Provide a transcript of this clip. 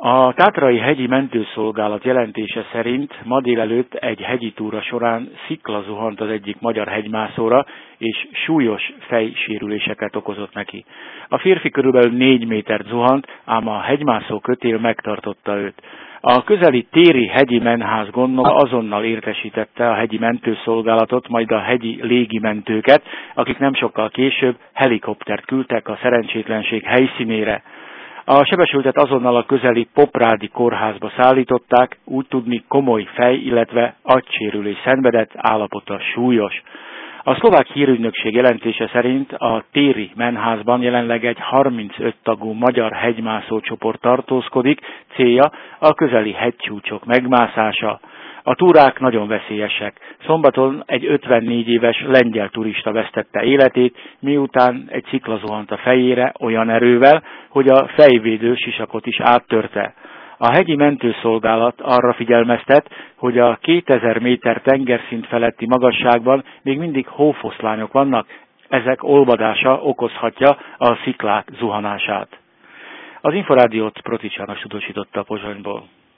A Tátrai Hegyi Mentőszolgálat jelentése szerint ma délelőtt egy hegyi túra során szikla zuhant az egyik magyar hegymászóra, és súlyos fejsérüléseket okozott neki. A férfi körülbelül 4 métert zuhant, ám a hegymászó kötél megtartotta őt. A közeli téri hegyi menház gondnoka azonnal értesítette a hegyi mentőszolgálatot, majd a hegyi légimentőket, akik nem sokkal később helikoptert küldtek a szerencsétlenség helyszínére. A sebesültet azonnal a közeli Poprádi kórházba szállították, úgy tudni komoly illetve agysérülés szenvedett, állapota súlyos. A szlovák hírügynökség jelentése szerint a téri menházban jelenleg egy 35 tagú magyar hegymászó csoport tartózkodik, célja a közeli hegycsúcsok megmászása. A túrák nagyon veszélyesek. Szombaton egy 54 éves lengyel turista vesztette életét, miután egy szikla zuhant a fejére olyan erővel, hogy a fejvédő sisakot is áttörte. A hegyi mentőszolgálat arra figyelmeztet, hogy a 2000 méter tengerszint feletti magasságban még mindig hófoszlányok vannak, ezek olvadása okozhatja a sziklák zuhanását. Az Inforádiót Proti János tudósította Pozsonyból.